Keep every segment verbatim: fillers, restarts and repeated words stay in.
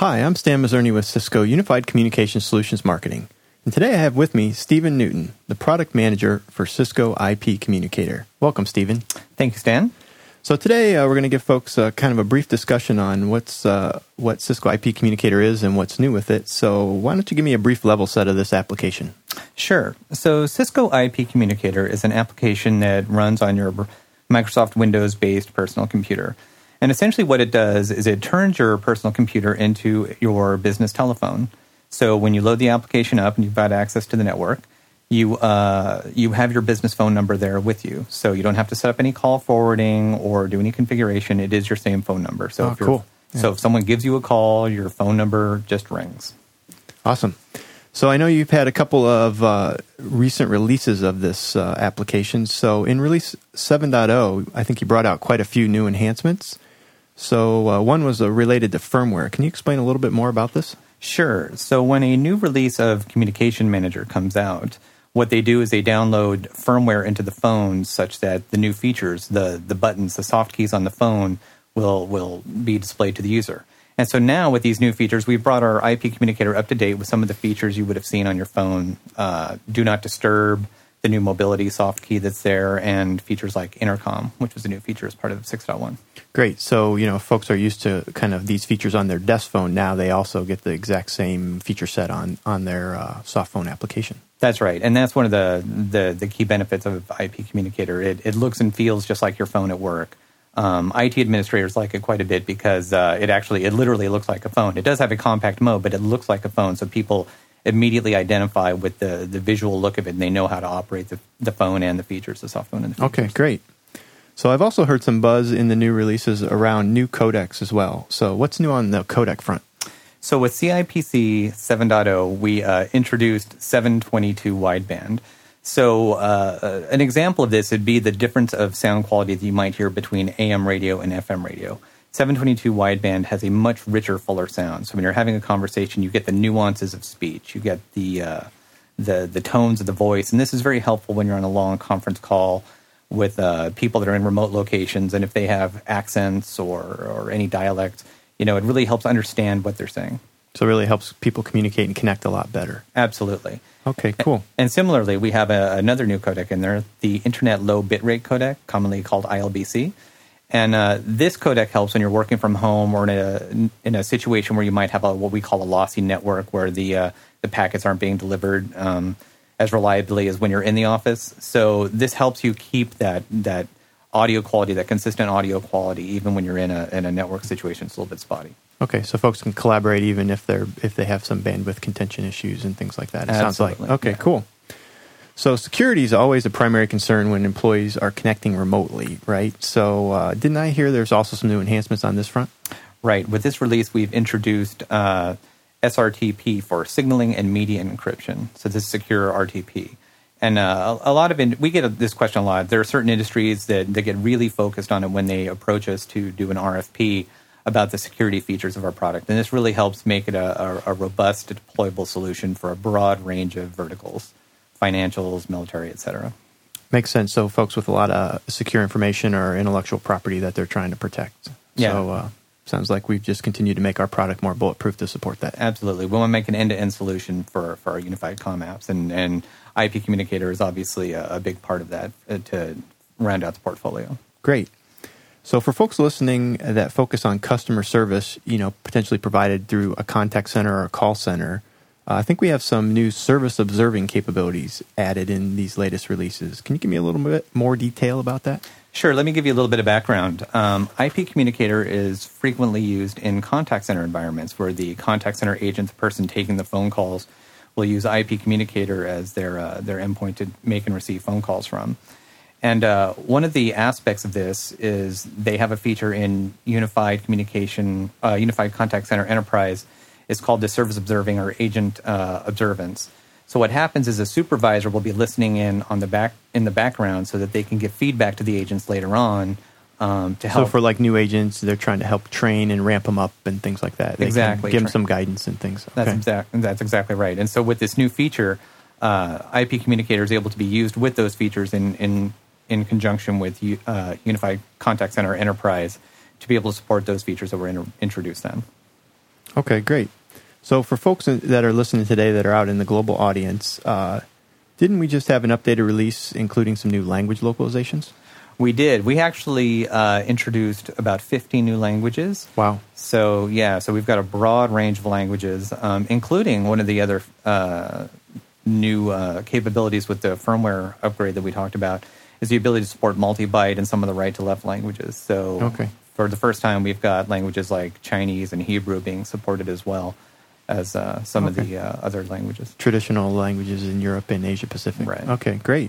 Hi, I'm Stan Mazzerni with Cisco Unified Communication Solutions Marketing. And today I have with me Stephen Newton, the Product Manager for Cisco I P Communicator. Welcome, Stephen. Thank you, Stan. So today uh, we're going to give folks uh, kind of a brief discussion on what's uh, what Cisco I P Communicator is and what's new with it. So why don't you give me a brief level set of this application? Sure. So Cisco I P Communicator is an application that runs on your Microsoft Windows-based personal computer. And essentially what it does is it turns your personal computer into your business telephone. So when you load the application up and you've got access to the network, you uh, you have your business phone number there with you. So you don't have to set up any call forwarding or do any configuration. It is your same phone number. So oh, if you're, cool. Yeah. So if someone gives you a call, your phone number just rings. Awesome. So I know you've had a couple of uh, recent releases of this uh, application. So in release seven point oh, I think you brought out quite a few new enhancements. So uh, one was uh, related to firmware. Can you explain a little bit more about this? Sure. So when a new release of Communication Manager comes out, what they do is they download firmware into the phone such that the new features, the the buttons, the soft keys on the phone will will be displayed to the user. And so now with these new features, we've brought our I P Communicator up to date with some of the features you would have seen on your phone. Uh, Do Not Disturb, the new mobility soft key that's there, and features like Intercom, which was a new feature as part of six point one. Great. So, you know, folks are used to kind of these features on their desk phone. Now they also get the exact same feature set on, on their uh, soft phone application. That's right. And that's one of the, the, the key benefits of I P Communicator. It, it looks and feels just like your phone at work. Um, I T administrators like it quite a bit because uh, it actually, it literally looks like a phone. It does have a compact mode, but it looks like a phone. So people immediately identify with the, the visual look of it, and they know how to operate the, the phone and the features, the soft phone and the features. Okay, great. So I've also heard some buzz in the new releases around new codecs as well. So what's new on the codec front? So with C I P C seven point oh, we uh, introduced seven twenty-two wideband. So uh, an example of this would be the difference of sound quality that you might hear between A M radio and F M radio. seven twenty-two wideband has a much richer, fuller sound. So when you're having a conversation, you get the nuances of speech. You get the uh, the the tones of the voice. And this is very helpful when you're on a long conference call with uh, people that are in remote locations. And if they have accents or, or any dialect, you know, it really helps understand what they're saying. So it really helps people communicate and connect a lot better. Absolutely. Okay, cool. And, and similarly, we have a, another new codec in there, the Internet Low Bitrate Codec, commonly called I L B C. And uh, this codec helps when you're working from home or in a in a situation where you might have a, what we call a lossy network, where the uh, the packets aren't being delivered um, as reliably as when you're in the office. So this helps you keep that that audio quality, that consistent audio quality, even when you're in a in a network situation. It's a little bit spotty. Okay, so folks can collaborate even if they're if they have some bandwidth contention issues and things like that. It Absolutely. sounds like okay, yeah. cool. So security is always a primary concern when employees are connecting remotely, right? So uh, didn't I hear there's also some new enhancements on this front? Right. With this release, we've introduced uh, S R T P for signaling and media encryption. So this is secure R T P. And uh, a lot of it, we get this question a lot. There are certain industries that, that get really focused on it when they approach us to do an R F P about the security features of our product. And this really helps make it a, a, a robust, deployable solution for a broad range of verticals. Financials, military, et cetera. Makes sense. So folks with a lot of secure information or intellectual property that they're trying to protect. Yeah. So uh, sounds like we've just continued to make our product more bulletproof to support that. Absolutely. We want to make an end-to-end solution for, for our unified comm apps. And, and I P Communicator is obviously a, a big part of that uh, to round out the portfolio. Great. So for folks listening that focus on customer service, you know, potentially provided through a contact center or a call center, Uh, I think we have some new service observing capabilities added in these latest releases. Can you give me a little bit more detail about that? Sure. Let me give you a little bit of background. Um, I P Communicator is frequently used in contact center environments where the contact center agent, the person taking the phone calls, will use I P Communicator as their uh, their endpoint to make and receive phone calls from. And uh, one of the aspects of this is they have a feature in Unified Communication, uh, Unified Contact Center Enterprise. It's called the service observing or agent uh, observance. So what happens is a supervisor will be listening in on the back in the background so that they can give feedback to the agents later on um, to help. So for like new agents, they're trying to help train and ramp them up and things like that. They exactly. Can give them some guidance and things. That's okay. exactly that's exactly right. And so with this new feature, uh, I P Communicator is able to be used with those features in in in conjunction with uh, Unified Contact Center Enterprise to be able to support those features that were inter- introduced then. Okay, great. So for folks that are listening today that are out in the global audience, uh, didn't we just have an updated release including some new language localizations? We did. We actually uh, introduced about fifteen new languages. Wow. So, yeah, so we've got a broad range of languages, um, including one of the other uh, new uh, capabilities with the firmware upgrade that we talked about is the ability to support multi-byte and some of the right-to-left languages. So okay. For the first time, we've got languages like Chinese and Hebrew being supported as well as uh, some okay. of the uh, other languages. Traditional languages in Europe and Asia Pacific. Right. Okay, great.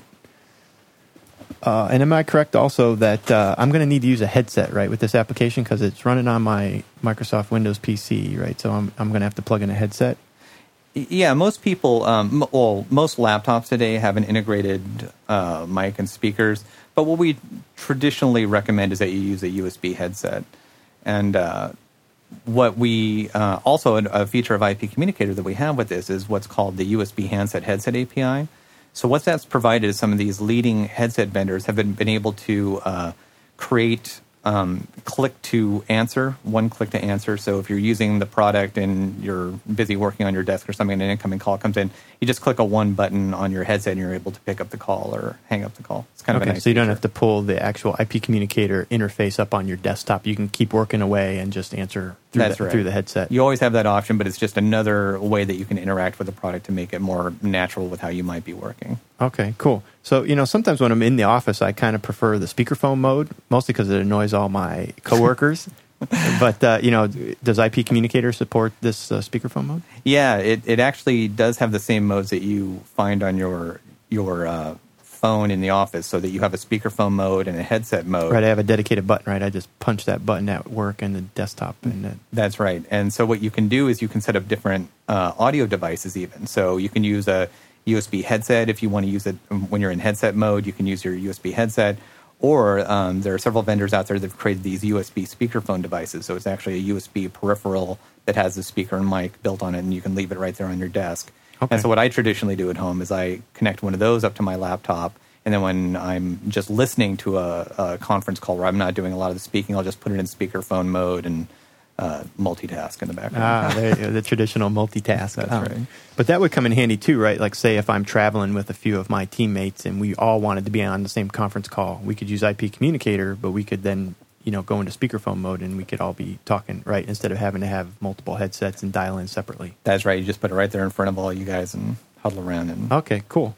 Uh, and am I correct also that uh, I'm going to need to use a headset, right, with this application because it's running on my Microsoft Windows P C, right? So I'm I'm going to have to plug in a headset. Yeah, most people, um, well, most laptops today have an integrated uh, mic and speakers. But what we traditionally recommend is that you use a U S B headset. And uh, what we uh, also a feature of I P Communicator that we have with this is what's called the U S B handset headset A P I. So what that's provided is some of these leading headset vendors have been, been able to uh, create um, click to answer, one click to answer. So if you're using the product and you're busy working on your desk or something and an incoming call comes in, you just click a one button on your headset and you're able to pick up the call or hang up the call. It's kind okay, of a nice so you don't feature. have to pull the actual I P Communicator interface up on your desktop. You can keep working away and just answer through, That's the, right. through the headset. You always have that option, but it's just another way that you can interact with the product to make it more natural with how you might be working. Okay, cool. So, you know, sometimes when I'm in the office, I kind of prefer the speakerphone mode, mostly because it annoys all my coworkers. But, uh, you know, does I P Communicator support this uh, speakerphone mode? Yeah, it, it actually does have the same modes that you find on your your uh, phone in the office, so that you have a speakerphone mode and a headset mode. Right, I have a dedicated button, right? I just punch that button at work and the desktop. and it, That's right. And so what you can do is you can set up different uh, audio devices even. So you can use a U S B headset if you want to use it when you're in headset mode. You can use your U S B headset. Or um, there are several vendors out there that have created these U S B speakerphone devices. So it's actually a U S B peripheral that has a speaker and mic built on it, and you can leave it right there on your desk. Okay. And so what I traditionally do at home is I connect one of those up to my laptop, and then when I'm just listening to a, a conference call where I'm not doing a lot of the speaking, I'll just put it in speakerphone mode and uh, multitask in the background. Ah, there you go, the traditional multitask. That's um, right. But that would come in handy too, right? Like, say if I'm traveling with a few of my teammates and we all wanted to be on the same conference call, we could use I P Communicator, but we could then, you know, go into speakerphone mode and we could all be talking, right? Instead of having to have multiple headsets and dial in separately. That's right. You just put it right there in front of all you guys and huddle around. And Okay, cool.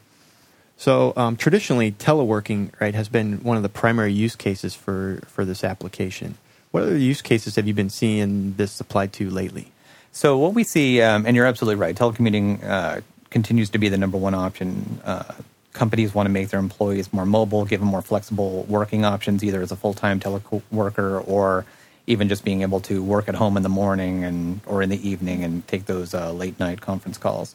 So um, traditionally, teleworking, right, has been one of the primary use cases for, for this application. What other use cases have you been seeing this applied to lately? So what we see, um, and you're absolutely right, telecommuting uh, continues to be the number one option. Uh, companies want to make their employees more mobile, give them more flexible working options, either as a full-time teleworker or even just being able to work at home in the morning and or in the evening and take those uh, late-night conference calls.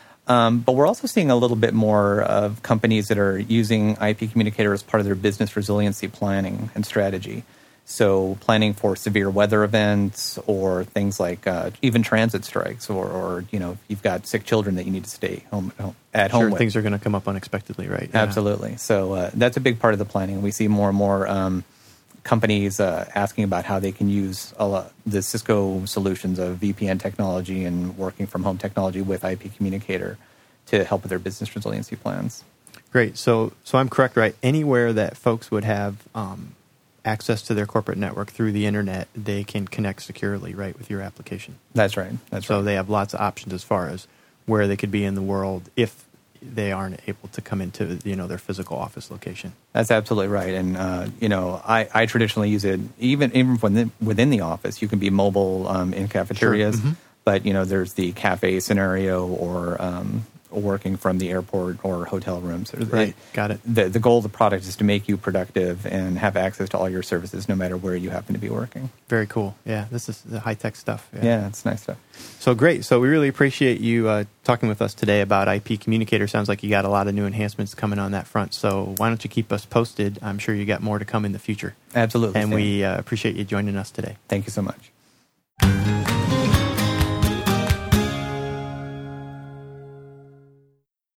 Um, but we're also seeing a little bit more of companies that are using I P Communicator as part of their business resiliency planning and strategy. So planning for severe weather events or things like uh, even transit strikes or, or, you know, you've got sick children that you need to stay home at home, at Sure, home with. things are going to come up unexpectedly, right? Yeah. Absolutely. So uh, that's a big part of the planning. We see more and more um, companies uh, asking about how they can use a lot, the Cisco solutions of V P N technology and working from home technology with I P Communicator to help with their business resiliency plans. Great. So, so I'm correct, right? Anywhere that folks would have um, access to their corporate network through the internet, they can connect securely, right, with your application. That's right. That's so right. they have lots of options as far as where they could be in the world if they aren't able to come into, you know, their physical office location. That's absolutely right. And, uh, you know, I, I traditionally use it even, even within, within the office. You can be mobile um, in cafeterias, Sure. Mm-hmm. but, you know, there's the cafe scenario or um, working from the airport or hotel rooms. Right, it, got it. The, the goal of the product is to make you productive and have access to all your services no matter where you happen to be working. Very cool. Yeah, this is the high-tech stuff. Yeah, yeah it's nice stuff. So great. So we really appreciate you uh, talking with us today about I P Communicator. Sounds like you got a lot of new enhancements coming on that front. So why don't you keep us posted? I'm sure you got more to come in the future. Absolutely. And we uh, appreciate you joining us today. Thank you so much.